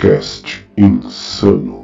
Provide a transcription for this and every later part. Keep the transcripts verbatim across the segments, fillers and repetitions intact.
Cast Insano.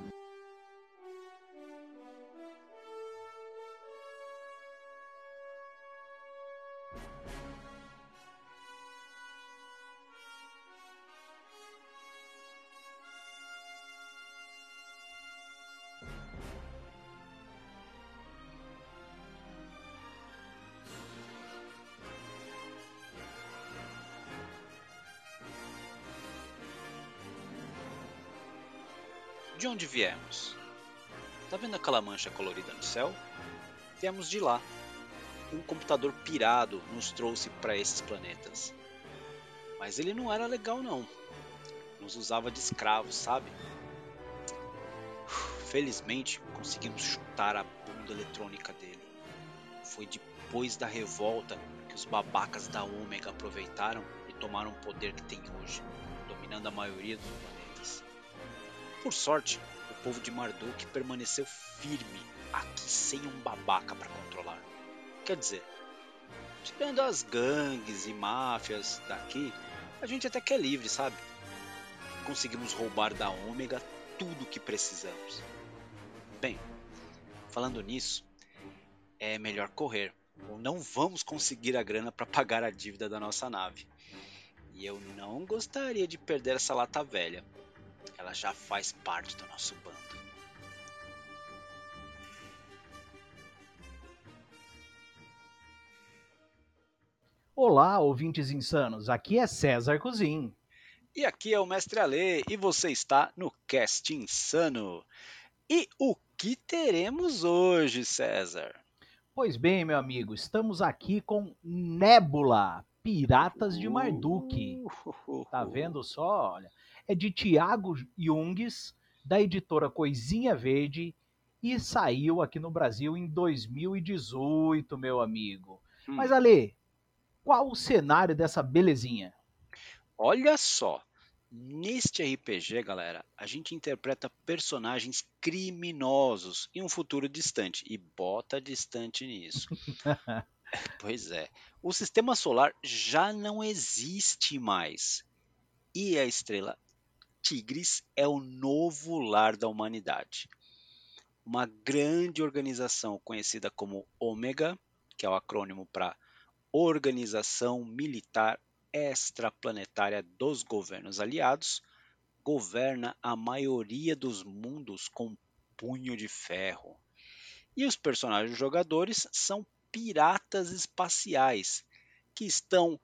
De onde viemos? Tá vendo aquela mancha colorida no céu? Viemos de lá. Um computador pirado nos trouxe para esses planetas. Mas ele não era legal não. Nos usava de escravos, sabe? Felizmente conseguimos chutar a bunda eletrônica dele. Foi depois da revolta que os babacas da Ômega aproveitaram e tomaram o poder que tem hoje, dominando a maioria dos planetas. Por sorte, o povo de Marduk permaneceu firme aqui sem um babaca para controlar. Quer dizer, tirando as gangues e máfias daqui, a gente até que é livre, sabe? Conseguimos roubar da Ômega tudo o que precisamos. Bem, falando nisso, é melhor correr, ou não vamos conseguir a grana para pagar a dívida da nossa nave. E eu não gostaria de perder essa lata velha. Ela já faz parte do nosso bando. Olá, ouvintes insanos. Aqui é César Cozin. E aqui é o Mestre Ale e você está no Cast Insano. E o que teremos hoje, César? Pois bem, meu amigo, estamos aqui com Nébula, Piratas de Marduk. Tá vendo só? Olha, é de Tiago Junges, da editora Coisinha Verde, e saiu aqui no Brasil em dois mil e dezoito, meu amigo. Hum. Mas, Ale, qual o cenário dessa belezinha? Olha só, neste R P G, galera, a gente interpreta personagens criminosos em um futuro distante. E bota distante nisso. Pois é, o sistema solar já não existe mais. E a estrela Tigris é o novo lar da humanidade. Uma grande organização conhecida como Ômega, que é o acrônimo para Organização Militar Extraplanetária dos Governos Aliados, governa a maioria dos mundos com punho de ferro. E os personagens jogadores são piratas espaciais, que estão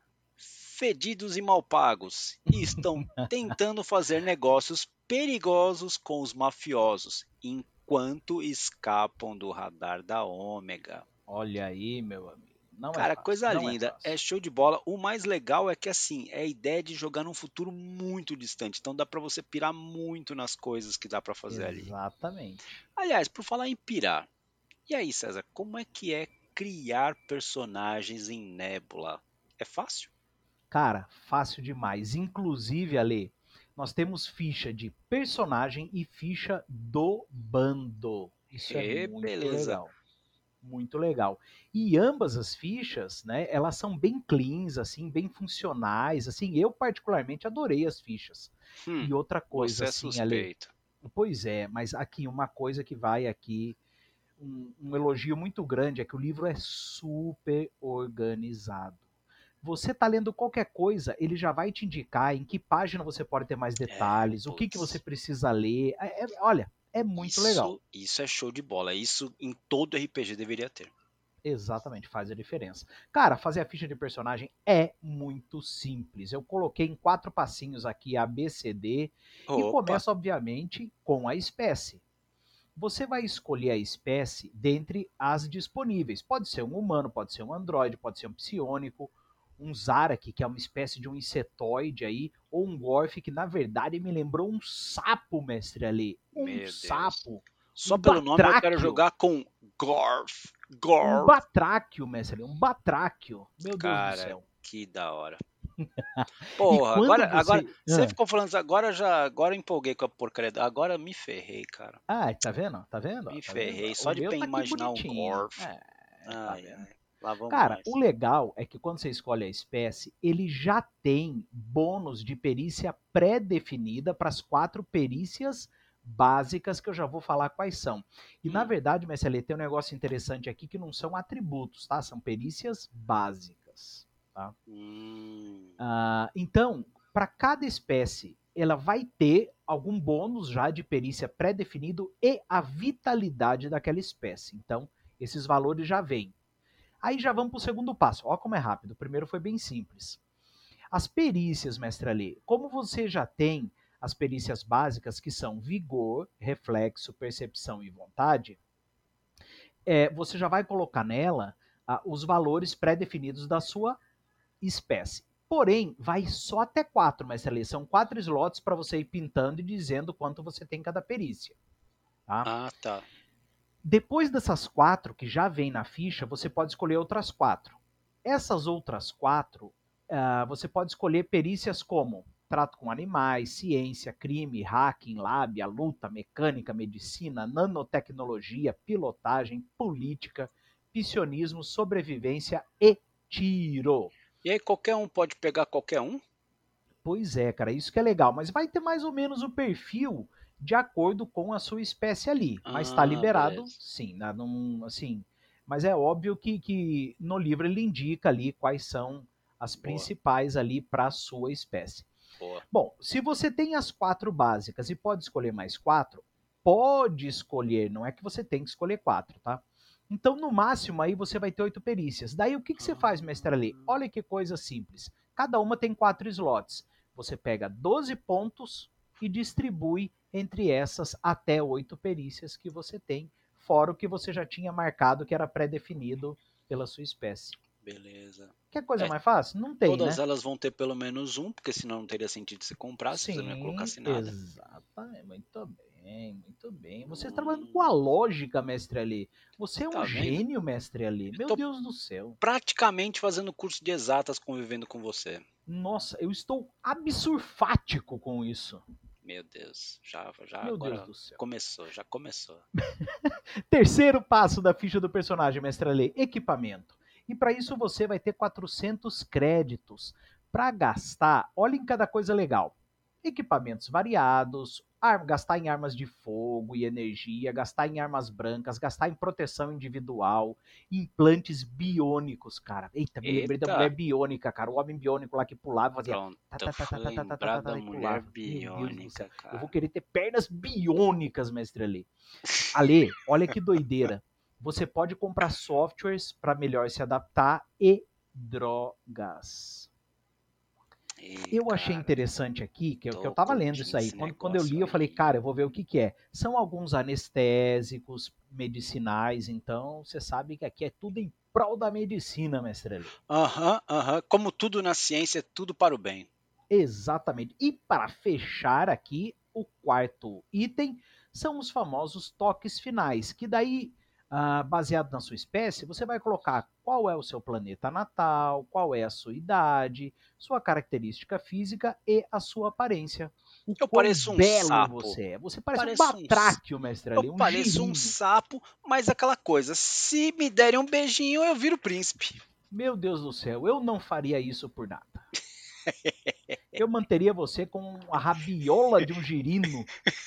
fedidos e mal pagos e estão tentando fazer negócios perigosos com os mafiosos, enquanto escapam do radar da Ômega. Olha aí, meu amigo. Não Cara, é fácil, coisa não linda, é fácil. é show de bola. O mais legal é que assim, é a ideia de jogar num futuro muito distante, então dá pra você pirar muito nas coisas que dá pra fazer ali. Exatamente. Aliás, por falar em pirar, e aí, César, como é que é criar personagens em Nebula? É fácil? Cara, fácil demais. Inclusive, Ale, nós temos ficha de personagem e ficha do bando. Isso é E muito beleza. legal. Muito legal. E ambas as fichas, né, elas são bem cleans, assim, bem funcionais, assim, eu particularmente adorei as fichas. Hum, E outra coisa, você é assim, Ale, suspeito. pois é, mas aqui uma coisa que vai aqui, um, um elogio muito grande é que o livro é super organizado. Você tá lendo qualquer coisa, ele já vai te indicar em que página você pode ter mais É, detalhes, o que, que você putz. precisa ler. É- é- olha, é muito legal. Isso, isso é show de bola. Isso em todo R P G deveria ter. Exatamente, faz a diferença. Cara, fazer a ficha de personagem é muito simples. Eu coloquei em quatro passinhos aqui A, B, C, D e Opa, começa, obviamente, com a espécie. Você vai escolher a espécie dentre as disponíveis. Pode ser um humano, pode ser um androide, pode ser um psiônico, um Zarak, que é uma espécie de um insetoide aí, ou um Gorf, que na verdade me lembrou um sapo, mestre Ali. Um meu Deus. sapo. Só Um pelo nome eu quero batráquio. jogar com Gorf. Um Gorf. batráquio, mestre Ali. Um batráquio. Meu Deus do Cara, céu. que da hora. E Porra, quando agora, agora, você... você Ah, ficou falando isso, agora já, agora eu empolguei com a porcaria. Agora me ferrei, cara. ah, tá vendo? Tá vendo? Me Tá vendo? ferrei. O Só de meu bem tá aqui imaginar um bonitinho. Gorf. É, tá Ai, vendo? ai. Lá vamos Cara, nós. o legal é que quando você escolhe a espécie, ele já tem bônus de perícia pré-definida para as quatro perícias básicas que eu já vou falar quais são. E na Hum. verdade, mestre Ale, tem um negócio interessante aqui que não são atributos, tá? São perícias básicas, tá? Hum. Ah, então, para cada espécie, ela vai ter algum bônus já de perícia pré-definido e a vitalidade daquela espécie. Então, esses valores já vêm. Aí já vamos para o segundo passo. Olha como é rápido. O primeiro foi bem simples. As perícias, mestre Ali, como você já tem as perícias básicas, que são vigor, reflexo, percepção e vontade, é, você já vai colocar nela ah, os valores pré-definidos da sua espécie. Porém, vai só até quatro, mestre Ali. São quatro slots para você ir pintando e dizendo quanto você tem em cada perícia. Tá? Ah, tá. Depois dessas quatro que já vem na ficha, você pode escolher outras quatro. Essas outras quatro, uh, você pode escolher perícias como trato com animais, ciência, crime, hacking, lábia, luta, mecânica, medicina, nanotecnologia, pilotagem, política, psionismo, sobrevivência e tiro. E aí qualquer um pode pegar qualquer um? Pois é, cara, isso que é legal. Mas vai ter mais ou menos o perfil de acordo com a sua espécie ali. Mas está Ah, liberado, beleza. sim. Né? Não, assim, mas é óbvio que, que no livro ele indica ali quais são as Boa. principais ali para a sua espécie. Boa. Bom, se você tem as quatro básicas e pode escolher mais quatro, pode escolher, não é que você tem que escolher quatro, tá? Então, no máximo, aí você vai ter oito perícias. Daí, o que, que você faz, mestre Ali? Olha que coisa simples. Cada uma tem quatro slots. Você pega doze pontos e distribui entre essas até oito perícias que você tem, fora o que você já tinha marcado que era pré-definido pela sua espécie. Beleza. Quer coisa É, mais fácil? Não tem, Todas né? elas vão ter pelo menos um, porque senão não teria sentido se comprar, se você não ia colocar Sim, assim nada. exatamente. Muito bem, muito bem. Você está trabalhando com a lógica, mestre Ali. Você é um Tá vendo? gênio, mestre Ali. Meu tô- Deus do céu. Praticamente fazendo curso de exatas convivendo com você. Nossa, eu estou absurfático com isso. Meu Deus, já, já Meu agora Deus do céu. começou, já começou. Terceiro passo da ficha do personagem, mestre Ale, equipamento. E para isso você vai ter quatrocentos créditos para gastar. Olha em cada coisa legal. Equipamentos variados, ar- gastar em armas de fogo e energia, gastar em armas brancas, gastar em proteção individual, implantes biônicos, cara. Eita, me lembrei da Eita. mulher biônica, cara. O homem biônico lá que pulava e fazia. Pronto, tá, tá, tá, tá, tá, tá, tá, lembrar tá, da tá, e mulher pulava. Meu Deus do céu. biônica, cara. Eu vou querer ter pernas biônicas, mestre Ale. Ale, olha que doideira. Você pode comprar softwares para melhor se adaptar e drogas. Ih, Eu achei cara, interessante aqui, que eu, que eu tô tava lendo curtindo isso aí. esse Quando, quando eu li, eu negócio falei, aí. cara, eu vou ver o que, que é. São alguns anestésicos, medicinais, então você sabe que aqui é tudo em prol da medicina, mestre Ali. Aham, aham. Como tudo na ciência, é tudo para o bem. Exatamente. E para fechar aqui, o quarto item são os famosos toques finais, que daí, ah, baseado na sua espécie, você vai colocar qual é o seu planeta natal, qual é a sua idade, sua característica física e a sua aparência. O Eu quão pareço um belo sapo. você é. Você parece um Pareço um batráquio, mestre Eu ali, um pareço um girino. sapo, mas aquela coisa, se me derem um beijinho, eu viro príncipe. Meu Deus do céu, eu não faria isso por nada. Eu manteria você com a rabiola de um girino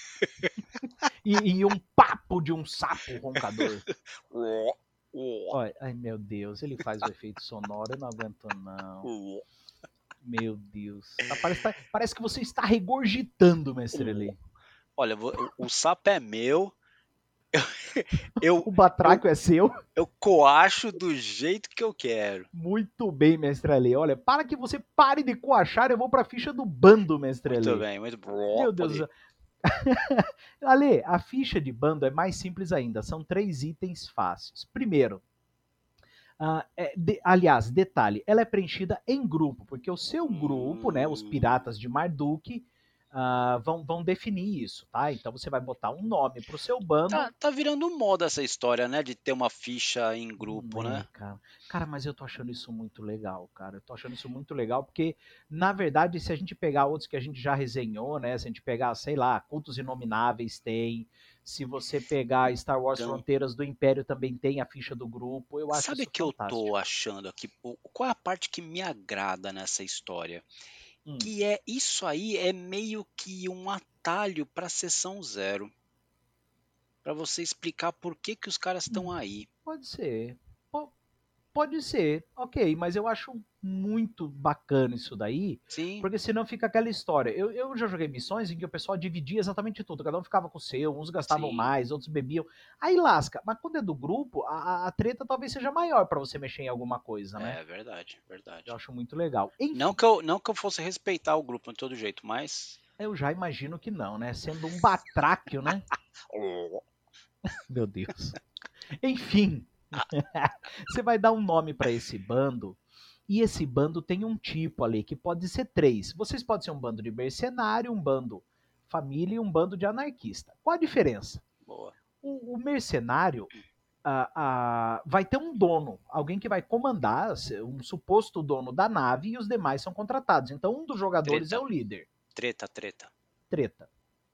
e, e um papo de um sapo roncador. Olha, ai meu Deus, ele faz o efeito sonoro, eu não aguento não. Meu Deus. Tá, parece, tá, parece que você está regurgitando, mestre Ali. Olha, o, o sapo é meu. Eu, O batráquio eu, é seu. Eu coacho do jeito que eu quero. Muito bem, mestre Ali. Olha, para que você pare de coachar, eu vou pra ficha do bando, mestre Muito Ali. bem, muito bom. Meu Deus do céu. Ale, a ficha de bando é mais simples ainda. São três itens fáceis. Primeiro, uh, é, de, aliás, detalhe, ela é preenchida em grupo, porque o seu grupo, né, os piratas de Marduk, uh, vão, vão definir isso, tá? Então você vai botar um nome pro seu bando. Tá, tá virando moda essa história, né? De ter uma ficha em grupo, Não é, né? cara. Cara, mas eu tô achando isso muito legal, cara. Eu tô achando isso muito legal porque, na verdade, se a gente pegar outros que a gente já resenhou, né? Se a gente pegar, sei lá, Cultos Inomináveis tem. Se você pegar Star Wars Então, Fronteiras do Império também tem a ficha do grupo. Eu acho sabe isso o que eu fantástico. tô achando aqui? O- Qual é a parte que me agrada nessa história? Hum. Que é isso aí é meio que um atalho pra sessão zero. Pra você explicar por que que os caras estão Hum. aí. Pode ser. Po- Pode ser, ok, mas eu acho muito bacana isso daí, Sim, porque senão fica aquela história. Eu, eu já joguei missões em que o pessoal dividia exatamente tudo, cada um ficava com o seu, uns gastavam sim. mais, outros bebiam. Aí lasca, mas quando é do grupo, a, a- a treta talvez seja maior pra você mexer em alguma coisa, né? É verdade, verdade. Eu acho muito legal. Enfim, Não que, eu, não que eu fosse respeitar o grupo de todo jeito, mas. eu já imagino que não, né? Sendo um batráquio, né? Meu Deus. Enfim, você vai dar um nome pra esse bando. E esse bando tem um tipo ali, que pode ser três. Vocês podem ser um bando de mercenário, um bando família e um bando de anarquista. Qual a diferença? Boa. O, o mercenário ah, ah, vai ter um dono, alguém que vai comandar, um suposto dono da nave, e os demais são contratados. Então um dos jogadores Treta. é o líder. Treta, treta. Treta.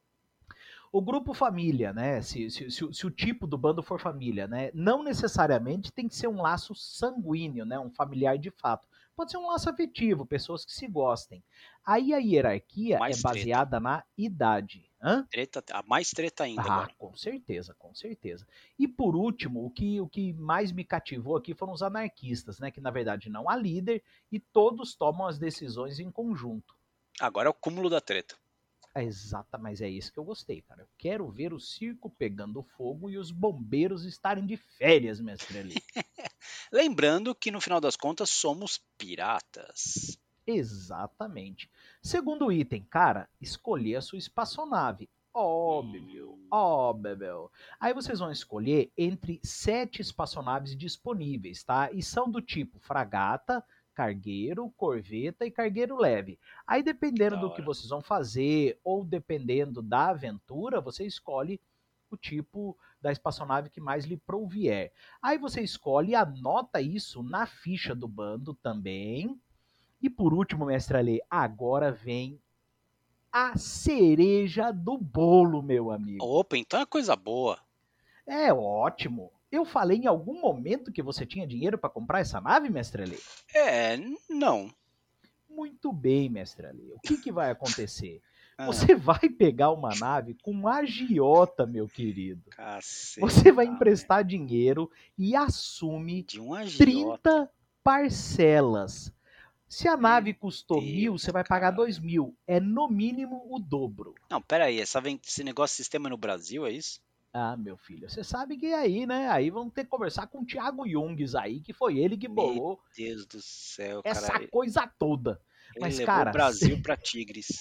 O grupo família, né? Se, se, se, se o tipo do bando for família, né? Não necessariamente tem que ser um laço sanguíneo, né? Um familiar de fato. Pode ser um laço afetivo, pessoas que se gostem. Aí a hierarquia Mais é treta. baseada na idade. Hã? Treta, a mais treta ainda Ah, agora. com certeza, com certeza. E por último, o que, o que mais me cativou aqui foram os anarquistas, né? Que na verdade não há líder e todos tomam as decisões em conjunto. Agora é o cúmulo da treta. É exata, mas é isso que eu gostei, cara. Eu quero ver o circo pegando fogo e os bombeiros estarem de férias, mestre ali. Lembrando que no final das contas somos piratas. Exatamente. Segundo item, cara, escolher a sua espaçonave. Ó, oh, bebeu, ó, oh, bebeu. Aí vocês vão escolher entre sete espaçonaves disponíveis, tá? E são do tipo fragata, cargueiro, corveta e cargueiro leve. Aí dependendo Da do que hora. vocês vão fazer ou dependendo da aventura, você escolhe o tipo da espaçonave que mais lhe prouvier. Aí você escolhe e anota isso na ficha do bando também. E por último, mestre Ale, agora vem a cereja do bolo, meu amigo. Opa, então é coisa boa. É ótimo. Eu falei em algum momento que você tinha dinheiro para comprar essa nave, mestre Ale? É, não. Muito bem, mestre Ale. O que, que vai acontecer? Ah, Você vai pegar uma nave com agiota, meu querido. caceta, Você vai emprestar dinheiro e assume de um agiota. trinta parcelas. Se a nave Meu custou mil, Deus, você vai pagar cara. dois mil. É no mínimo o dobro. Não, pera aí, essa, ven- esse negócio de sistema no Brasil, é isso? Ah, meu filho, você sabe que aí, né? Aí vamos ter que conversar com o Thiago Jungs aí, que foi ele que bolou Meu Deus do céu, essa cara. coisa toda. Ele Mas, levou cara, o Brasil pra Tigres.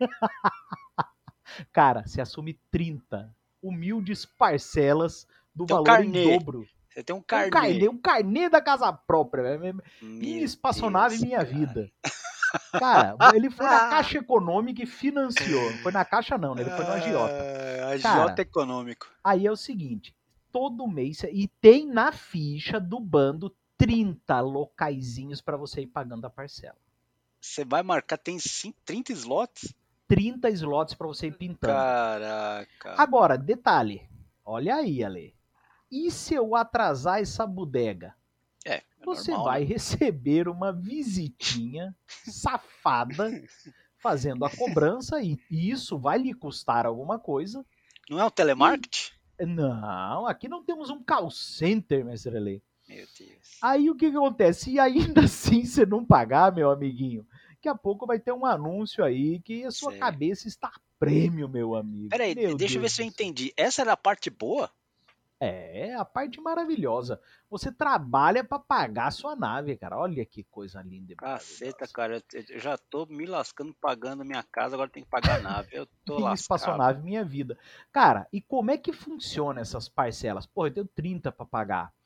cara, você assume trinta humildes parcelas do Tem um valor em carnê. dobro. Você tem um Um carnê. carnê, um carnê da casa própria. Minha Meu espaçonave, Deus, minha cara. vida. Cara, ele foi na Caixa Econômica e financiou. Não foi na Caixa não, né? Ele foi no agiota. Ah, Cara, agiota econômico. aí é o seguinte, todo mês, e tem na ficha do bando trinta locaizinhos para você ir pagando a parcela. Você vai marcar, tem cinco, trinta slots? trinta slots para você ir pintando. Caraca. Agora, detalhe, olha aí, Ale. E se eu atrasar essa bodega? É, é Você normal, vai né? receber uma visitinha safada fazendo a cobrança e isso vai lhe custar alguma coisa. Não é um telemarketing? Não, aqui não temos um call center, mestre Ale. Meu Deus. Aí o que, que acontece? E ainda assim você não pagar, meu amiguinho, daqui a pouco vai ter um anúncio aí que a sua Sei. cabeça está a prêmio, meu amigo. Peraí, Meu deixa eu ver Deus se eu do céu. entendi. Essa era a parte boa? É, a parte maravilhosa. Você trabalha para pagar a sua nave, cara. Olha que coisa linda e Caceta, maravilhosa. cara. Eu eu já tô me lascando pagando minha casa, agora tem que pagar a nave. Eu tô Minha lascado. espaçonave, minha vida. Cara, e como é que funciona essas parcelas? Pô, eu tenho trinta para pagar.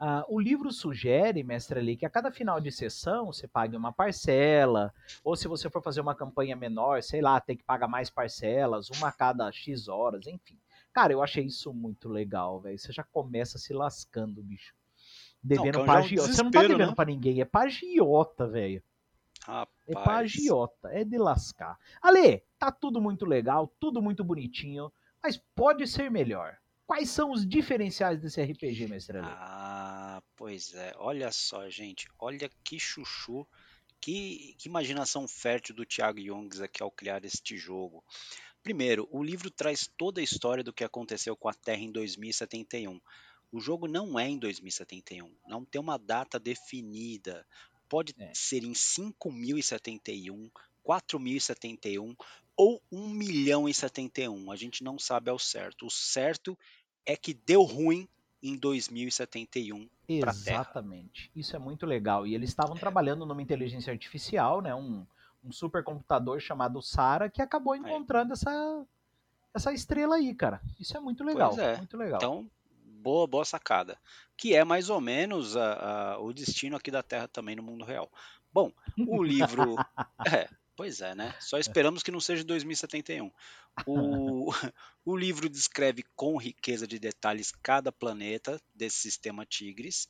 Ah, o livro sugere, mestre Ali, que a cada final de sessão você pague uma parcela, ou se você for fazer uma campanha menor, sei lá, tem que pagar mais parcelas, uma a cada X horas, enfim. Cara, eu achei isso muito legal, velho. Você já começa se lascando, bicho. Não, que Devendo é um- pra já é um agiota. Você não tá desespero, devendo né? pra ninguém, é pra agiota, velho. É pra Rapaz. agiota, é de lascar. Ale, tá tudo muito legal, tudo muito bonitinho, mas pode ser melhor. Quais são os diferenciais desse R P G, mestre Ale? Ah, pois é. Olha só, gente. Olha que chuchu. Que, que imaginação fértil do Thiago Youngs aqui ao criar este jogo. Primeiro, o livro traz toda a história do que aconteceu com a Terra em dois mil e setenta e um. O jogo não é em dois mil e setenta e um, não tem uma data definida. Pode É. ser em cinco mil e setenta e um, quatro mil e setenta e um ou um milhão e setenta e um. A gente não sabe ao certo. O certo é que deu ruim em dois mil e setenta e um para a Terra. Exatamente. Isso é muito legal. E eles estavam É, trabalhando numa inteligência artificial, né? Um, um supercomputador chamado Sara que acabou é. encontrando essa, essa estrela aí, cara. Isso é muito Pois legal, é. muito legal. Então, boa, boa sacada. Que é mais ou menos a- a- o destino aqui da Terra também no mundo real. Bom, o livro. É, pois é, né? Só esperamos que não seja dois mil e setenta e um. O, o livro descreve com riqueza de detalhes cada planeta desse sistema Tigris.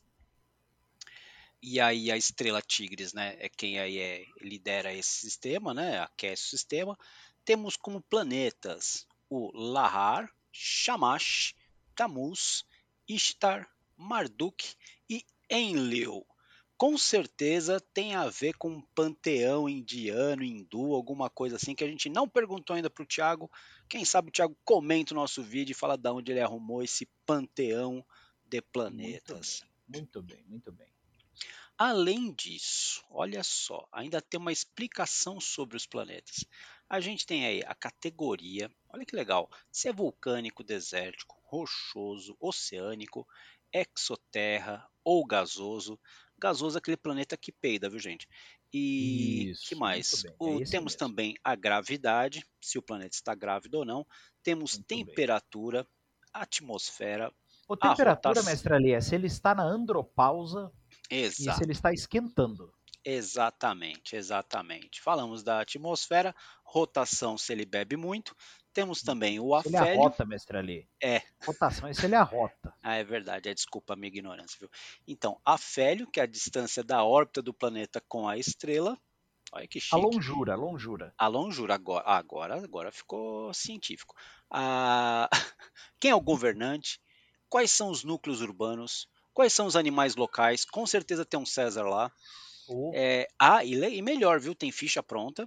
E aí a estrela Tigris, né, é quem aí é, lidera esse sistema, né, aquece o sistema. Temos como planetas o Lahar, Shamash, Tammuz, Ishtar, Marduk e Enlil. Com certeza tem a ver com um panteão indiano, hindu, alguma coisa assim que a gente não perguntou ainda para o Thiago. Quem sabe o Thiago comenta o nosso vídeo e fala de onde ele arrumou esse panteão de Muito planetas. bem, muito bem, muito bem. Além disso, olha só, ainda tem uma explicação sobre os planetas. A gente tem aí a categoria, olha que legal, se é vulcânico, desértico, rochoso, oceânico, exoterra ou gasoso. Gasoso é aquele planeta que peida, viu gente? E que Isso, muito mais? bem. É O, esse temos mesmo. também a gravidade, se o planeta está grávido ou não. Temos Muito bem. temperatura, atmosfera, O a temperatura, rotação. mestre Ali, é se ele está na andropausa e se ele Exato. está esquentando. Exatamente, exatamente. Falamos da atmosfera, rotação se ele bebe muito. Temos também o Se ele afélio. arrota, mestre Ali. É, Rotação é se ele arrota. ah, é verdade, é desculpa a minha ignorância, viu? Então, afélio, que é a distância da órbita do planeta com a estrela. Olha que A chique. longura, a longura. A longura, agora, agora, agora ficou científico. A... Quem é o governante? Quais são os núcleos urbanos? Quais são os animais locais? Com certeza tem um César lá. O É, ah, e, le- e melhor, viu? Tem ficha pronta.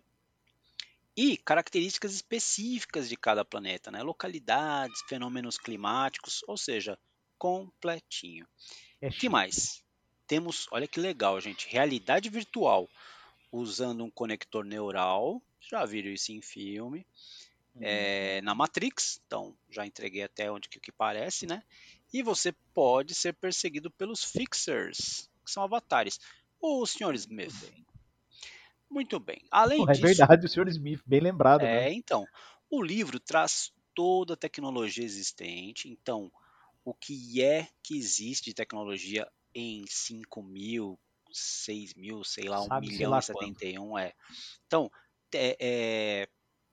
E características específicas de cada planeta, né? Localidades, fenômenos climáticos, ou seja, completinho. é Que chique. mais? Temos, olha que legal, gente, realidade virtual usando um conector neural. Já viram isso em filme? É, na Uhum. Matrix, então já entreguei até onde que, que parece, né? E você pode ser perseguido pelos Fixers, que são avatares. O senhor Muito Smith. bem. Muito bem. Além É disso, verdade, o senhor Smith, bem lembrado é, mesmo. então, o livro traz toda a tecnologia existente. Então, o que é que existe de tecnologia em cinco mil, seis mil, sei lá, um Sabe-se milhão lá e quando. setenta e um é. Então, é, é,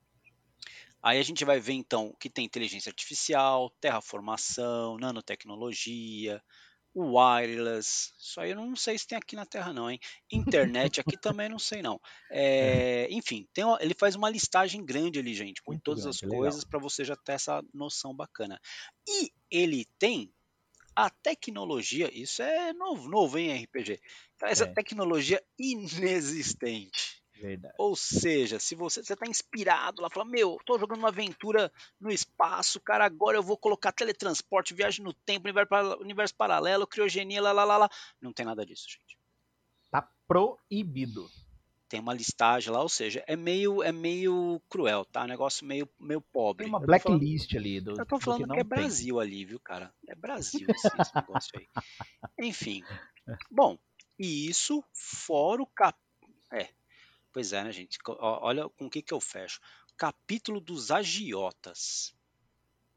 aí a gente vai ver então que tem inteligência artificial, terraformação, nanotecnologia, o wireless, isso aí eu não sei se tem aqui na Terra não, hein? Internet aqui também não sei não. É, É, enfim, tem uma- ele faz uma listagem grande ali, gente, com muito todas as grande, legal. coisas para você já ter essa noção bacana. E ele tem a tecnologia, isso é novo, novo em R P G. Essa É, tecnologia inexistente. Ou verdade. seja, se você está inspirado lá, fala, meu, estou jogando uma aventura no espaço, cara, agora eu vou colocar teletransporte, viagem no tempo, universo, para- universo paralelo, criogenia, lá, lá, lá, lá. Não tem nada disso, gente. Tá proibido. Tem uma listagem lá, ou seja, é meio, é meio cruel, tá? Um negócio meio, meio Tem pobre. uma Eu tô falando, blacklist ali do, eu tô do que falando que é não tem. Brasil ali, viu, cara? É Brasil esse, esse negócio aí. Enfim, bom, e isso fora o cap... É, pois é, né, gente? Co- ó, olha com o que que eu fecho. Capítulo dos agiotas.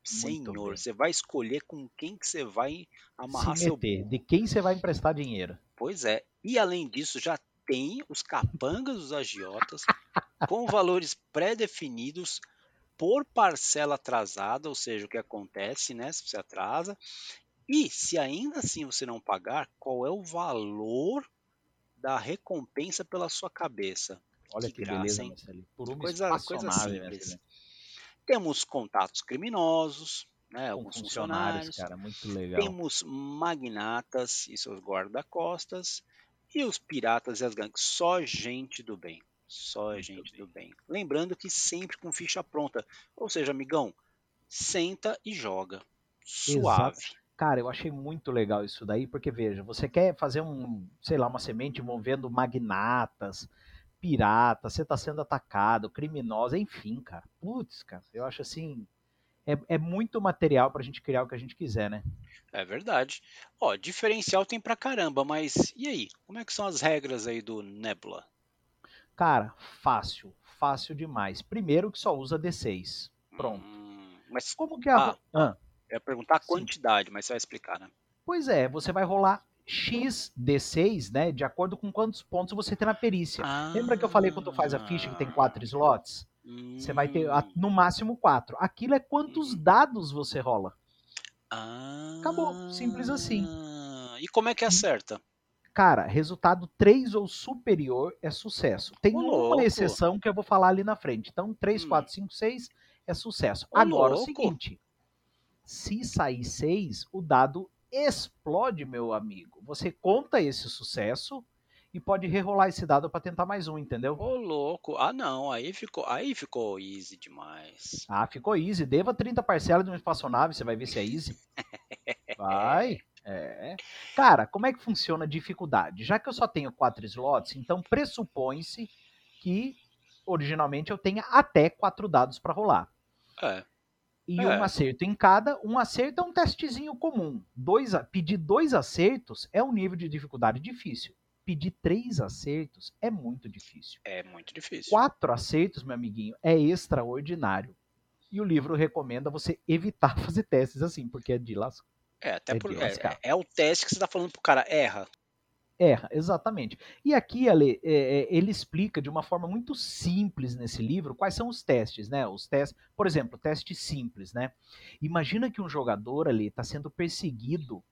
Senhor, bem. você vai escolher com quem que você vai amarrar Se seu meter. burro. De quem você vai emprestar dinheiro? Pois é. E além disso, já tem os capangas dos agiotas com valores pré-definidos por parcela atrasada, ou seja, o que acontece, né, se você atrasa. E se ainda assim você não pagar, qual é o valor da recompensa pela sua cabeça? Olha Que que graça, beleza, hein? Marcelinho. Por uma Coisa, coisa espaçonave, simples. Marcelinho. Temos contatos criminosos, né, Com alguns funcionários, funcionários. cara, muito legal. Temos magnatas e seus guarda-costas. E os piratas e as gangues. Só gente do bem. Só Muito gente bem. do bem. Lembrando que sempre com ficha pronta. Ou seja, amigão, senta e joga. Exato. Suave. Cara, eu achei muito legal isso daí, porque veja, você quer fazer um, sei lá, uma semente envolvendo magnatas, piratas, você tá sendo atacado, criminosa, enfim, cara. Putz, cara, eu acho assim, é, é muito material pra gente criar o que a gente quiser, né? É verdade. Ó, diferencial tem pra caramba, mas e aí? Como é que são as regras aí do Nebula? Cara, fácil, fácil demais. Primeiro que só usa D seis. Pronto. Hum, mas, Como que é a... ah, ro- Ah, eu ia perguntar a sim. quantidade, mas você vai explicar, né? Pois é, você vai rolar X D seis, né, de acordo com quantos pontos você tem na perícia. Lembra que eu falei quando faz a ficha que tem quatro Ah, slots? Você vai ter a- hum, no máximo quatro. Aquilo é quantos uhum. dados você rola. Acabou, simples assim. Ah, e como é que acerta? Cara, resultado três ou superior é sucesso. Tem Ô uma louco, exceção que eu vou falar ali na frente. Então, três, hum, quatro, cinco, seis é sucesso. ô Agora, o louco. seguinte, se sair seis, o dado explode, meu amigo. Você conta esse sucesso e pode rerolar esse dado para tentar mais um, entendeu? Ô louco. Ah, não, aí ficou, aí ficou easy demais. Ah, ficou easy. Deva trinta parcelas de uma espaçonave, você vai ver se é easy. Vai. É. Cara, como é que funciona a dificuldade? Já que eu só tenho quatro slots, então pressupõe-se que originalmente eu tenha até quatro dados para rolar. É, E um é. acerto em cada. Um acerto é um testezinho comum. Dois, a- pedir dois acertos é um nível de dificuldade difícil. Pedir três acertos é muito difícil. É muito difícil. Quatro acertos, meu amiguinho, é extraordinário. E o livro recomenda você evitar fazer testes assim, porque é de, las... É, até é por, de é, lascar. é o teste que você tá falando pro cara, erra. Erra, exatamente. E aqui, Ale, é, é, ele explica de uma forma muito simples nesse livro quais são os testes, né? Os testes, por exemplo, teste simples, né? Imagina que um jogador ali está sendo perseguido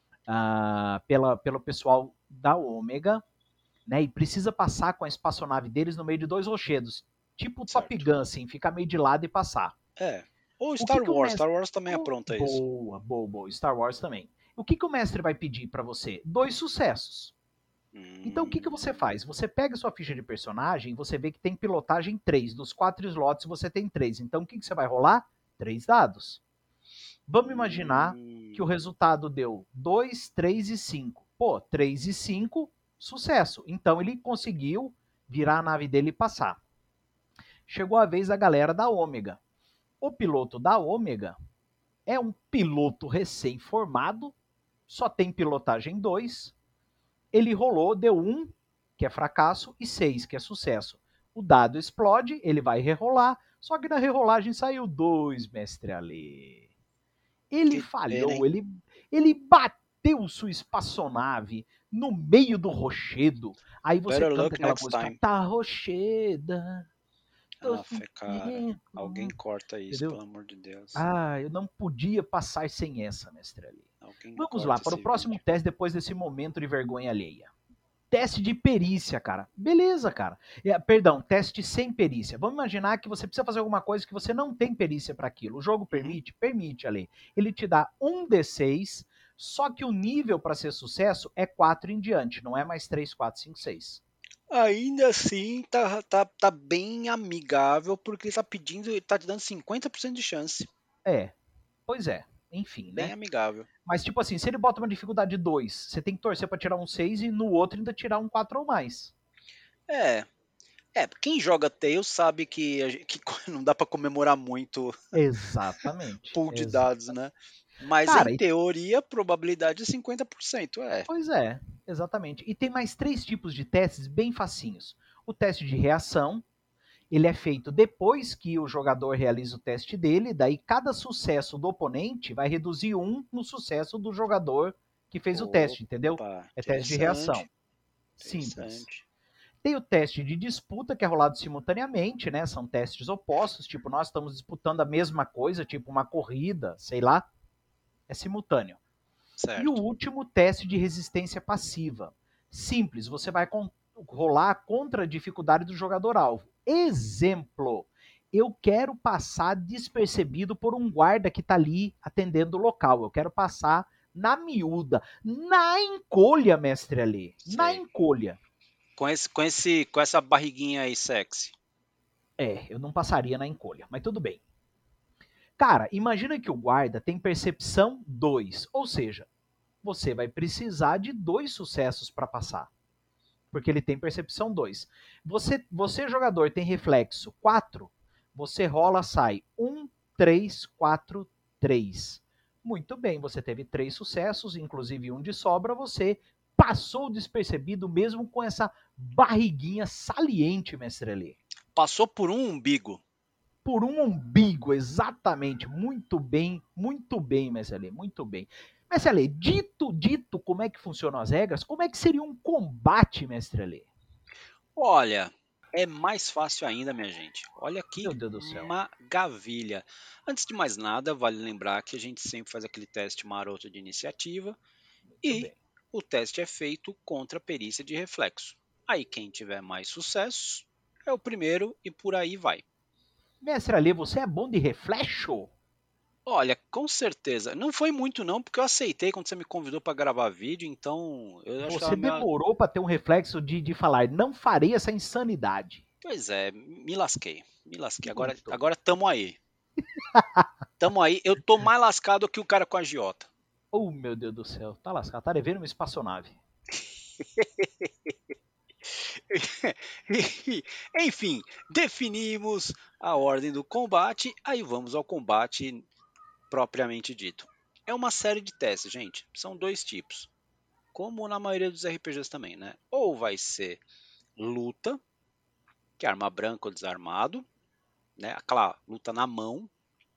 ah, pela, pelo pessoal da Ômega, né? E precisa passar com a espaçonave deles no meio de dois rochedos, tipo Top Certo. Gun, assim, ficar meio de lado e passar. É. Ou O Star que que o Wars, mestre... Star Wars também Oh, apronta isso. boa, boa, boa. Star Wars também. O que que o mestre vai pedir para você? Dois sucessos. Então o que, que você faz? Você pega sua ficha de personagem e você vê que tem pilotagem três. Dos quatro slots você tem três. Então o que, que você vai rolar? Três dados. Vamos imaginar Hum, que o resultado deu dois, três e cinco. Pô, três e cinco, sucesso. Então ele conseguiu virar a nave dele e passar. Chegou a vez da galera da Ômega. O piloto da Ômega é um piloto recém-formado, só tem pilotagem dois. Ele rolou, deu um, que é fracasso, e seis, que é sucesso. O dado explode, ele vai rerolar, só que na rerolagem saiu dois, mestre Ale. Ele que falhou, pena, hein? ele, ele bateu sua espaçonave no meio do rochedo. Aí você Better canta luck aquela next música, time. tá rocheda, tô Ah, fé, cara. sentindo. Alguém corta isso, Entendeu? pelo amor de Deus. Ah, eu não podia passar sem essa, mestre Ale. Alguém Vamos corta lá, para o esse próximo vídeo. teste depois desse momento de vergonha alheia. Teste de perícia, cara. Beleza, cara. É, perdão, teste sem perícia. Vamos imaginar que você precisa fazer alguma coisa que você não tem perícia para aquilo. O jogo permite? Uhum. Permite, Ale. Ele te dá um D seis, só que o nível para ser sucesso é quatro em diante, não é mais três, quatro, cinco, seis. Ainda assim, tá, tá, tá bem amigável, porque ele tá pedindo, ele tá te dando cinquenta por cento de chance. É, pois é. Enfim, Bem né? amigável. Mas, tipo assim, se ele bota uma dificuldade dois, você tem que torcer para tirar um seis e no outro ainda tirar um quatro ou mais. É. É, quem joga Tails sabe que, a gente- que não dá pra comemorar muito Exatamente. pool de Exatamente. dados, né? Mas Cara, em e... teoria, a probabilidade é cinquenta por cento, é. Pois é, exatamente. E tem mais três tipos de testes bem facinhos. O teste de reação, ele é feito depois que o jogador realiza o teste dele, daí cada sucesso do oponente vai reduzir um no sucesso do jogador que fez o teste, entendeu? Opa, É teste de reação. Simples. interessante. Tem o teste de disputa, que é rolado simultaneamente, né? São testes opostos, tipo, nós estamos disputando a mesma coisa, tipo uma corrida, sei lá. É simultâneo. E o Certo. último, teste de resistência passiva. Simples, você vai con- rolar contra a dificuldade do jogador-alvo. Exemplo, eu quero passar despercebido por um guarda que está ali atendendo o local. Eu quero passar na miúda, na encolha, mestre Ali. Na Sei. encolha. Com, esse, com, esse, com essa barriguinha aí sexy. É, eu não passaria na encolha, mas tudo bem. Cara, imagina que o guarda tem percepção dois, ou seja, você vai precisar de dois sucessos para passar, porque ele tem percepção dois. Você, você jogador, tem reflexo quatro, você rola, sai um, três, quatro, três. Muito bem, você teve três sucessos, inclusive um de sobra, você passou despercebido mesmo com essa barriguinha saliente, mestre Elê. Passou por um umbigo. Por um umbigo, exatamente. Muito bem, muito bem, mestre Elê, muito bem. Mestre Elê, dito, dito como é que funcionam as regras, como é que seria um combate, mestre Elê? Olha, é mais fácil ainda, minha gente. Olha que Meu Deus do céu. maravilha. Antes de mais nada, vale lembrar que a gente sempre faz aquele teste maroto de iniciativa Muito e bem. o teste é feito contra a perícia de reflexo. Aí quem tiver mais sucessos é o primeiro e por aí vai. Mestre Alê, você é bom de reflexo? Olha, com certeza. Não foi muito não, porque eu aceitei quando você me convidou para gravar vídeo, então eu acho que Você a minha... demorou para ter um reflexo de, de falar, não farei essa insanidade. Pois é, me lasquei. Me lasquei. Agora, Muito agora tamo aí. Tamo aí. Eu tô mais lascado que o cara com a agiota. Oh, meu Deus do céu. Tá lascado. Tá devendo uma espaçonave. Enfim, definimos a ordem do combate, aí vamos ao combate propriamente dito. É uma série de testes, gente. São dois tipos. Como na maioria dos R P Gs também, né? Ou vai ser luta, que é arma branca ou desarmado, né? Aquela luta na mão.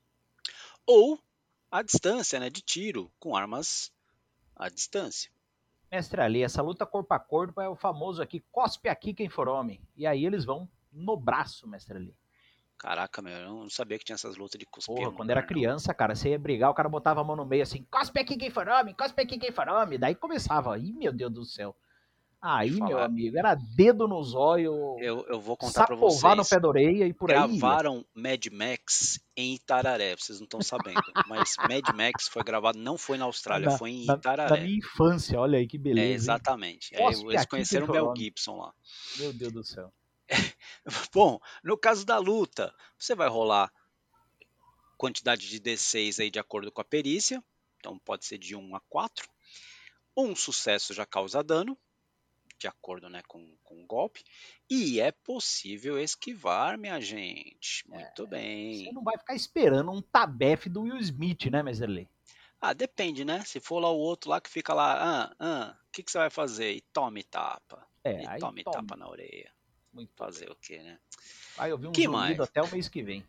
Ou a distância, né? De tiro, com armas à distância. Mestre Alê, essa luta corpo a corpo é o famoso aqui, cospe aqui quem for homem. E aí eles vão no braço, mestre Alê. Caraca, meu, eu não sabia que tinha essas lutas de cuspir Porra, no quando lugar, era criança, cara, você ia brigar, o cara botava a mão no meio assim, cospe aqui quem for homem, cospe aqui quem for homem. Daí começava, ih, meu Deus do céu. Aí, meu falar. amigo, era dedo no zóio, Eu, eu vou contar pra sapovar no vocês. pé da orelha e por aí ia. Gravaram Mad Max em Itararé, vocês não estão sabendo. Mas Mad Max foi gravado, não foi na Austrália, Na, foi em na, na Itararé. minha infância, olha aí que É, beleza, hein? exatamente. É, Cospe eles aqui quem conheceram o for Mel homem. Gibson lá. Meu Deus do céu. Bom, no caso da luta, você vai rolar quantidade de D seis aí de acordo com a perícia. Então pode ser de um a quatro. Um sucesso já causa dano, de acordo, né, com, com o golpe. E é possível esquivar, minha gente. Muito Você bem. não vai ficar esperando um tabefe do Will Smith, né, Meserley? Ah, depende, né? Se for lá o outro lá que fica lá, ah, ah, o que, que você vai fazer? E tome tapa. É, E aí tome toma. tapa na orelha. Muito Fazer bem. o quê, né? Vai ouvir um Que zunido mais? até o mês que vem.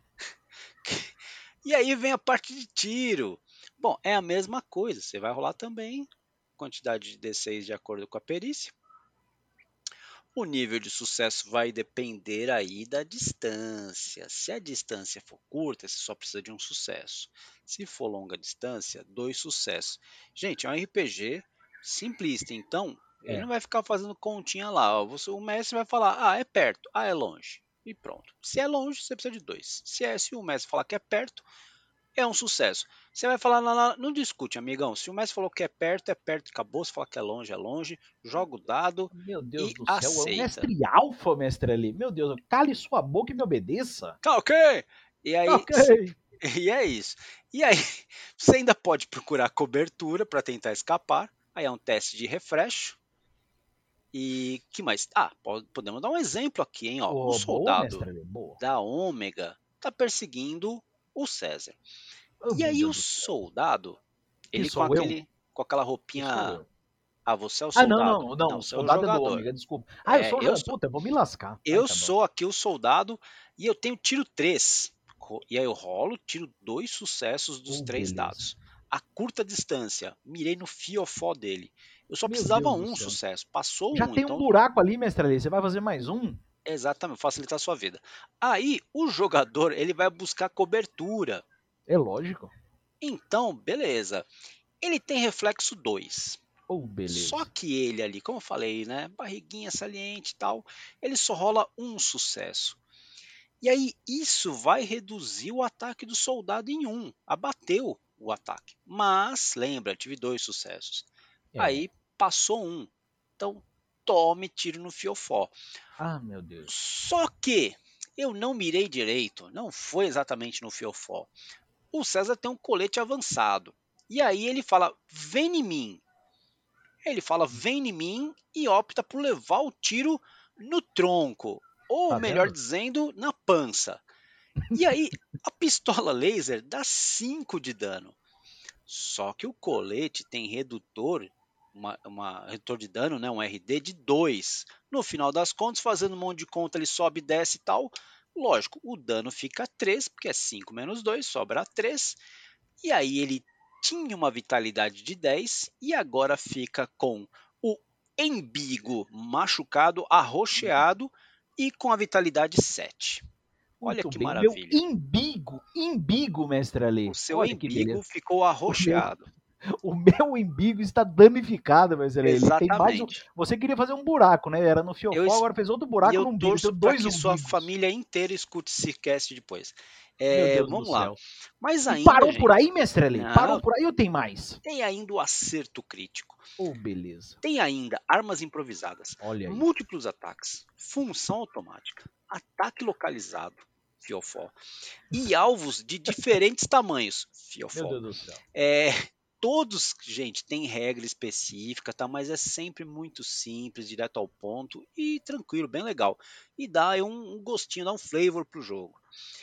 E aí vem a parte de tiro. Bom, é a mesma coisa. Você vai rolar também quantidade de D seis de acordo com a perícia. O nível de sucesso vai depender aí da distância. Se a distância for curta, você só precisa de um sucesso. Se for longa distância, dois sucessos. Gente, é um R P G simplista, então ele É. não vai ficar fazendo continha lá. Ó. Você, o mestre vai falar, ah, é perto, ah, é longe. E pronto. Se é longe, você precisa de dois. Se, é, se o mestre falar que é perto, é um sucesso. Você vai falar, não, não, não discute, amigão. Se o mestre falou que é perto, é perto, acabou. Se falar que é longe, é longe. Joga o dado Meu Deus e do céu, é um aceita. mestre alfa, mestre ali. Meu Deus, cale sua boca e me obedeça. Tá ok? E aí, Ok. e é isso. E aí, você ainda pode procurar cobertura para tentar escapar. Aí é um teste de refresh. E que mais? Ah, pode, podemos dar um exemplo aqui, hein? Ó, Oh, o boa, soldado mestre ali, boa. da Ômega tá perseguindo o César. Oh, E meu aí o Deus do céu. soldado, Que ele com sou eu? aquele, com aquela Que sou roupinha eu? Ah, você é o Ah, não, soldado. não, não, Não, o você é o soldado é do jogador. ômega, desculpa. Ah, eu É, sou o eu jo- sou, Puta, eu vou me lascar. Ai, eu tá bom. sou aqui o soldado e eu tenho tiro três. Ro- E aí eu rolo, tiro dois sucessos dos Oh, três beleza. dados. A curta distância, mirei no fiofó dele. Eu só Meu precisava Deus do um céu. sucesso. Passou Já um, tem um então buraco ali, mestre Ali. Você vai fazer mais um? exatamente, facilitar a sua vida. Aí o jogador ele vai buscar cobertura. É lógico. Então, beleza. Ele tem reflexo dois. Oh, Só beleza. que ele ali, como eu falei, né, barriguinha saliente e tal, ele só rola um sucesso. E aí isso vai reduzir o ataque do soldado em um. Abateu o ataque. Mas, lembra, tive dois sucessos. É. Aí passou um. Então, tome tiro no fiofó. Ah, meu Deus. Só que eu não mirei direito, não foi exatamente no fiofó. O César tem um colete avançado. E aí ele fala, vem em mim. Ele fala, vem em mim e opta por levar o tiro no tronco. Ou Tá melhor vendo? dizendo, na pança. E aí a pistola laser dá cinco de dano. Só que o colete tem redutor, uma, uma redutor de dano, né, um R D de dois. No final das contas, fazendo um monte de conta, ele sobe, desce e tal. Lógico, o dano fica três, porque é cinco menos dois, sobra três. E aí ele tinha uma vitalidade de dez e agora fica com o embigo machucado, arroxeado e com a vitalidade sete. Olha Muito que bem. O meu maravilha. imbigo, imbigo, mestre O Ali. seu Olha que embigo beleza. ficou O meu, arroxeado. o meu imbigo está danificado, mestre Ali. Ele tem mais um. Exatamente. Você queria fazer um buraco, né? Era no Eu, fiofó, agora fez outro e buraco eu no umbigo. Tem torço para dois que sua umbigos. família inteira escute esse cast depois. Meu É, Deus do vamos lá. céu. Mas E ainda, parou por gente, aí, mestre Ali? Parou não, por aí ou tem mais? tem ainda o acerto crítico. Oh, beleza. Tem ainda armas improvisadas, Olha aí. múltiplos ataques, função automática, ataque localizado, fiofó, e alvos de diferentes tamanhos, Meu fiofó. Deus do céu. É, todos, gente, tem regra específica, tá? Mas é sempre muito simples, direto ao ponto e tranquilo, bem legal. E dá aí um, um gostinho, dá um flavor pro jogo.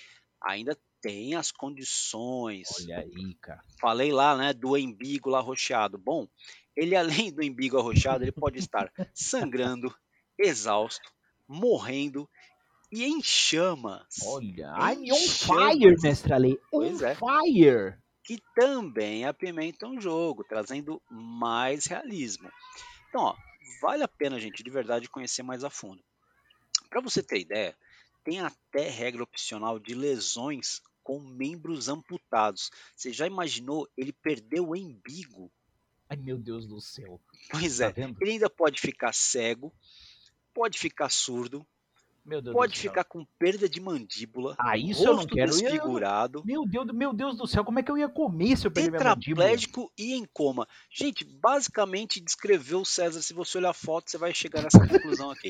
Ainda tem as condições. Olha aí, cara. Falei lá, né, do embigo lá arroxeado. Bom, ele além do embigo arroxeado, ele pode estar sangrando, exausto, morrendo e em chamas. Olha, Em I'm on fire, chamas. mestre Ali. On Pois é. fire. Que também apimentam o jogo, trazendo mais realismo. Então, ó, vale a pena, gente, de verdade conhecer mais a fundo. Para você ter ideia, tem até regra opcional de lesões com membros amputados. Você já imaginou ele perder o embigo? Ai, meu Deus do céu. Pois Tá é, vendo? ele ainda pode ficar cego, pode ficar surdo, Meu Deus do pode céu. ficar com perda de mandíbula, Ah, isso eu não rosto quero. Eu- eu- desfigurado, Meu Deus, meu Deus do céu, como é que eu ia comer se eu perder minha mandíbula? tetraplégico e em coma. Gente, basicamente descreveu o César. Se você olhar a foto, você vai chegar nessa conclusão aqui.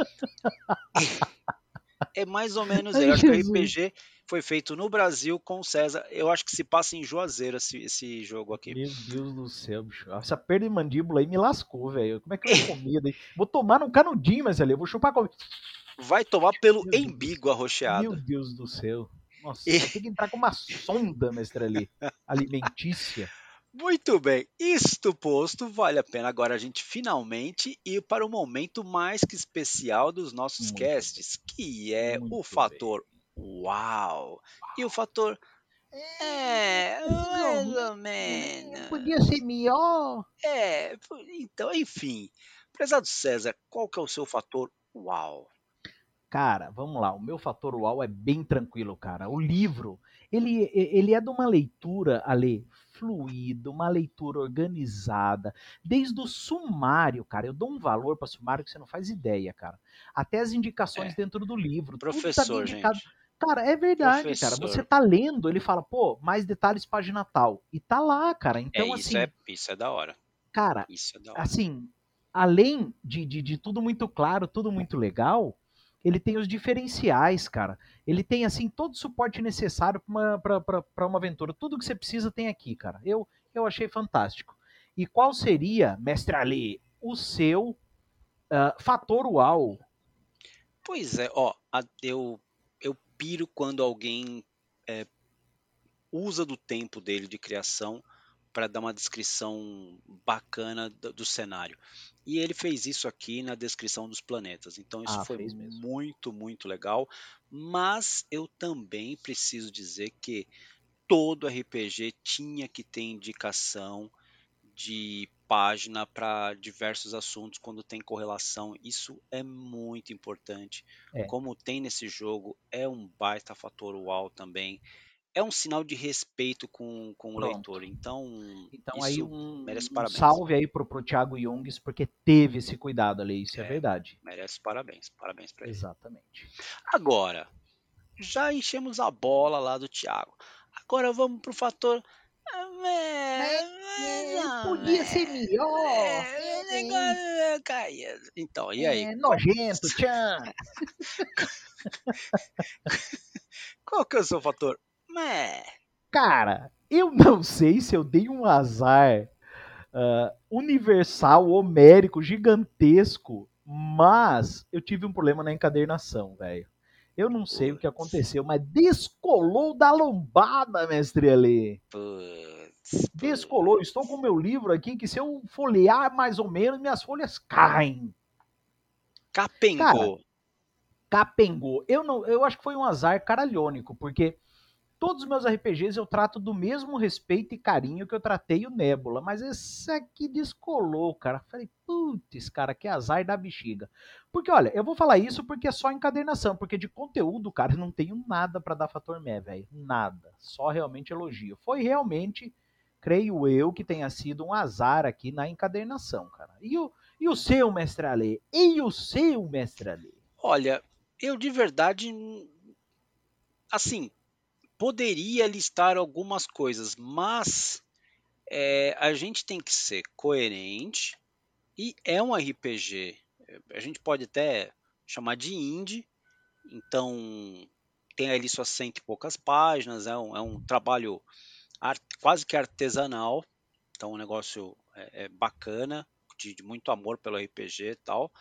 É mais ou menos Ai, ele. Eu acho que o Jesus. R P G foi feito no Brasil com o César. Eu acho que se passa em Juazeiro esse, esse jogo aqui. Meu Deus do céu, bicho. Essa perda de mandíbula aí me lascou, velho. Como é que eu ia comer daí? Vou tomar num canudinho, mas ali, eu vou chupar com. Vai tomar pelo Meu Deus. embigo Meu arroxeado. Deus do céu. Nossa, E- vai ter que entrar com uma sonda, mestre ali. Alimentícia. Muito bem, isto posto, vale a pena agora a gente finalmente ir para o momento mais que especial dos nossos Muito casts, que é Muito o fator uau e o fator é, mais ou menos. Podia ser melhor. É, po- então, enfim. Prezado César, qual que é o seu fator uau? Cara, vamos lá. O meu fator uau é bem tranquilo, cara. O livro, ele, ele é de uma leitura, Ale, fluida, uma leitura organizada. Desde o sumário, cara. Eu dou um valor para sumário que você não faz ideia, cara. Até as indicações É, dentro do livro. Tudo tá bem professor, indicado. gente. Cara, é verdade, cara. Você Professor. tá lendo, ele fala, pô, mais detalhes, página tal. E tá lá, cara. É, Então, isso assim, é, isso é da hora. cara, Isso é da hora. assim, além de, de, de tudo muito claro, tudo muito legal, ele tem os diferenciais, cara. Ele tem, assim, todo o suporte necessário para uma, pra, pra, pra uma aventura. Tudo que você precisa tem aqui, cara. Eu, eu achei fantástico. E qual seria, mestre Ali, o seu ah, fator uau? Pois é, ó, a- eu, eu piro quando alguém é, usa do tempo dele de criação para dar uma descrição bacana do, do cenário. E ele fez isso aqui na descrição dos planetas. Então isso Ah, foi fez mesmo. muito, muito legal. Mas eu também preciso dizer que todo R P G tinha que ter indicação de página para diversos assuntos quando tem correlação. Isso é muito importante. É. Como tem nesse jogo, é um baita fator uau também. É um sinal de respeito com, com o Pronto. leitor. Então, Então aí isso um, merece um parabéns. salve aí pro, pro Thiago Jungs, porque teve esse cuidado ali, isso é, É, verdade. Merece parabéns. Parabéns para ele. Exatamente. Agora, já enchemos a bola lá do Thiago. Agora vamos pro fator. Podia ser melhor. É, negócio caía. Então, e aí? É, nojento, tchan. Qual que é o seu fator? Meh. Cara, eu não sei se eu dei um azar uh, universal, homérico, gigantesco, mas eu tive um problema na encadernação, velho. Eu não sei o que aconteceu, mas descolou da lombada, mestre Ale. Putz, Descolou. Estou com o meu livro aqui, que se eu folhear mais ou menos, minhas folhas caem. Capengou. Cara, capengou. Eu, não, eu acho que foi um azar caralhônico, porque todos os meus R P Gs eu trato do mesmo respeito e carinho que eu tratei o Nebula, mas esse aqui descolou, cara. Falei, putz, cara, que azar da bexiga. Porque, olha, eu vou falar isso porque é só encadernação, porque de conteúdo, cara, eu não tenho nada pra dar fator mé, velho. Nada. Só realmente elogio. Foi realmente, creio eu, que tenha sido um azar aqui na encadernação, cara. E o, e o seu, mestre Ale? E o seu, mestre Ale? Olha, eu de verdade, assim, poderia listar algumas coisas, mas é, a gente tem que ser coerente e é um R P G. A gente pode até chamar de indie, então tem ali suas cento e poucas páginas, é um, é um trabalho art, quase que artesanal, então um negócio é, é bacana, de, de muito amor pelo R P G e tal.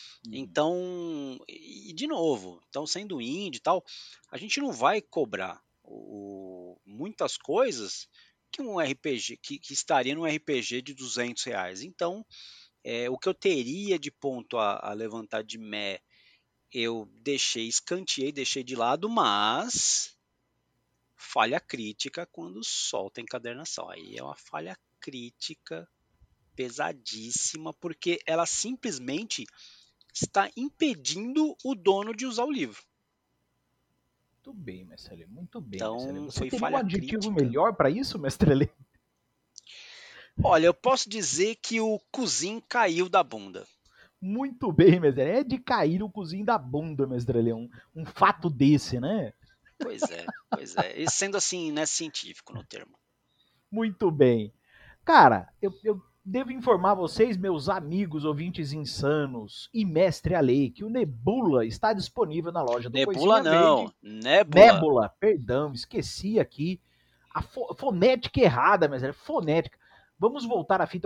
Então, e de novo, então sendo indie e tal, a gente não vai cobrar o, muitas coisas que um R P G, que, que estaria num R P G de duzentos reais. Então, é, o que eu teria de ponto a, a levantar de mé, eu deixei, escanteei, deixei de lado, mas falha crítica quando solta a encadernação. Aí é uma falha crítica pesadíssima, porque ela simplesmente está impedindo o dono de usar o livro. Muito bem, mestre Ale, muito bem, Então, mestre Ale. Você foi teria um falha adjetivo crítica. melhor para isso, mestre Ale? Olha, eu posso dizer que o cozinho caiu da bunda. Muito bem, mestre Ale. É de cair o cozinho da bunda, mestre Ale. Um, um fato desse, né? Pois é, pois é. E sendo assim, né, científico no termo. Muito bem. Cara, eu, eu devo informar vocês, meus amigos ouvintes insanos e mestre Ale, que o Nebula está disponível na loja do Nebula Coisinha não, Verde. Nebula. Nebula, perdão, esqueci aqui. A fo fonética errada, mas é fonética. Vamos voltar à fita.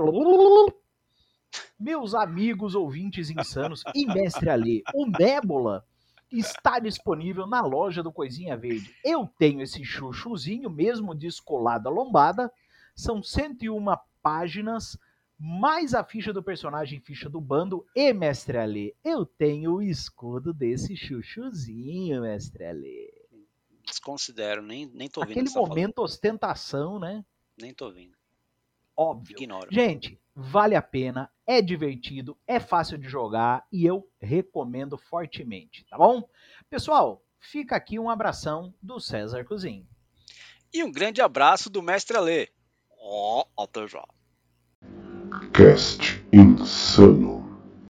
Meus amigos ouvintes insanos e mestre Ale, o Nebula está disponível na loja do Coisinha Verde. Eu tenho esse chuchuzinho, mesmo descolado a lombada. São cento e uma páginas, mais a ficha do personagem, ficha do bando. E, mestre Ale, eu tenho o escudo desse chuchuzinho, mestre Ale. Desconsidero, nem, nem tô ouvindo. Aquele momento ostentação, né? Nem tô ouvindo. Óbvio. Ignoro. Gente, vale a pena, é divertido, é fácil de jogar e eu recomendo fortemente, tá bom? Pessoal, fica aqui um abração do César Cozinho. E um grande abraço do mestre Ale. Ó, oh, até já. Cast Insano.